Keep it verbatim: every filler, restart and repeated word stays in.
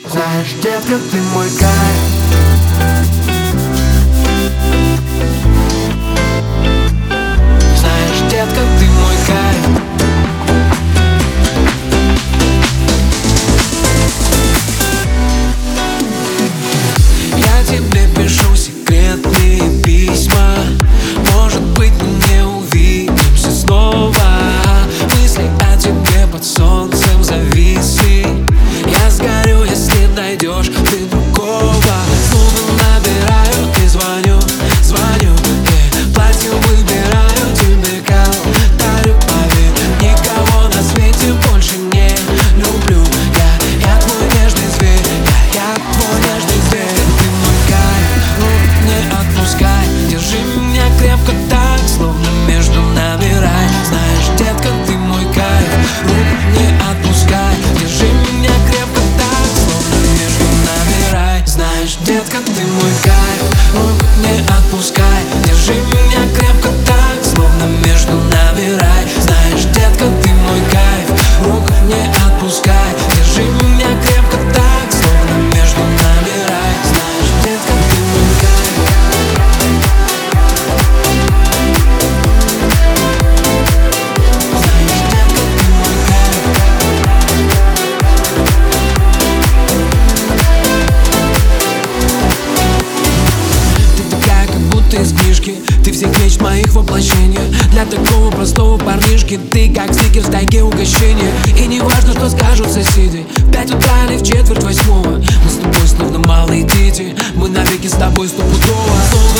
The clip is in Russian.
Знаешь, детка, ты мой кайф. Знаешь, детка, ты мой кайф. Я тебе пишу секретные письма. Может быть, мы не увидимся снова. Мысли о тебе под солнцем зависли. Я сгорю, если найдешь ты другого. Снова набираю и звоню, звоню, yeah. Платье выбираю, тебе кал дарю, поверь. Никого на свете больше не люблю. Я, я твой нежный зверь, я, я твой нежный зверь. Ты мой кайф, рук не отпускай. Держи меня крепко так, словно между нами рай. Знаешь, детка, ты мой кайф, рук не отпускай. Держи меня крепко так, словно между нами рай. Знаешь, детка, ты мой кайф, рук не отпускай. Держи меня крепко так, словно между нами рай. Знаешь, детка, ты мой кайф, рук не отпускай. Держи меня крепко так, словно между нами рай. Знаешь, детка, ты мой кайф. Знаешь, детка, ты мой кайф. Ты такая, как будто из книжки. Ты всех мечт моих воплощение. Для такого простого парнишки ты как стикер в тайге угощения. И не важно, что скажут соседи. В пять утра или в четверть восьмого. Мы с тобой словно малые дети. Мы навеки с тобой стопудово.